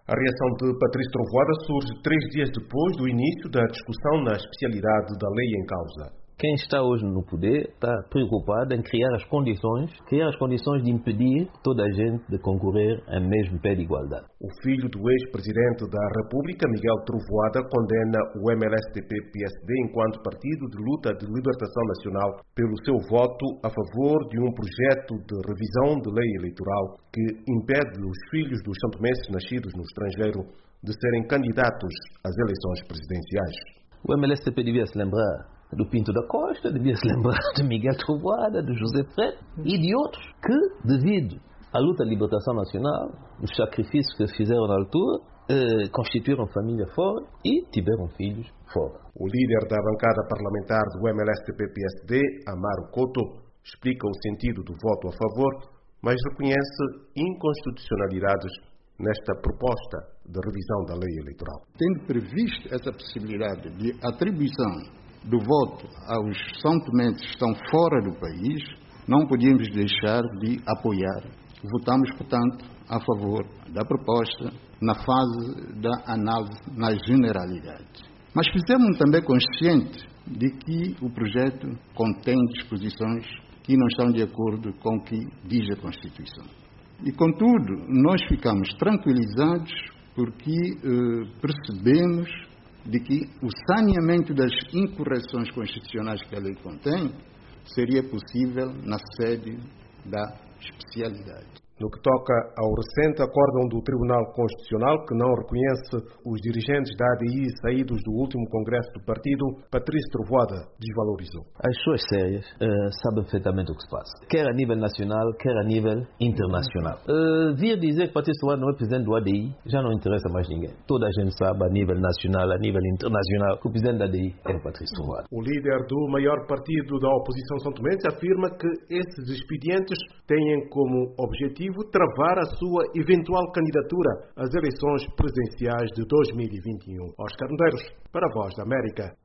A reação de Patrício Trovoada surge 3 dias depois do início da discussão na especialidade da lei em causa. Quem está hoje no poder está preocupado em criar as condições de impedir toda a gente de concorrer ao mesmo pé de igualdade. O filho do ex-presidente da República, Miguel Trovoada, condena o MLSTP-PSD enquanto partido de luta de libertação nacional pelo seu voto a favor de um projeto de revisão de lei eleitoral que impede os filhos dos santomenses nascidos no estrangeiro de serem candidatos às eleições presidenciais. O MLSTP devia se lembrar do Pinto da Costa, devia se lembrar de Miguel Trovoada, de José Freire e de outros que, devido à luta de libertação nacional, os sacrifícios que fizeram na altura, constituíram família fora e tiveram filhos fora. O líder da bancada parlamentar do MLSTP-PSD, Amaro Couto, explica o sentido do voto a favor, mas reconhece inconstitucionalidades nesta proposta de revisão da lei eleitoral. Tendo previsto essa possibilidade de atribuição do voto aos santomenses que estão fora do país, não podíamos deixar de apoiar. Votamos, portanto, a favor da proposta na fase da análise na generalidade. Mas fizemos também consciente de que o projeto contém disposições que não estão de acordo com o que diz a Constituição. E, contudo, nós ficamos tranquilizados porque percebemos de que o saneamento das incorreções constitucionais que a lei contém seria possível na sede da especialidade. No que toca ao recente acórdão do Tribunal Constitucional, que não reconhece os dirigentes da ADI saídos do último congresso do partido, Patrício Trovoada desvalorizou. As pessoas sérias sabem perfeitamente o que se passa, quer a nível nacional, quer a nível internacional. Vir dizer que Patrício Trovoada não é presidente do ADI já não interessa mais ninguém. Toda a gente sabe, a nível nacional, a nível internacional, que o presidente da ADI é o Patrício Trovoada. O líder do maior partido da oposição santomense afirma que esses expedientes têm como objetivo travar a sua eventual candidatura às eleições presidenciais de 2021. Oscar Medeiros, para a Voz da América.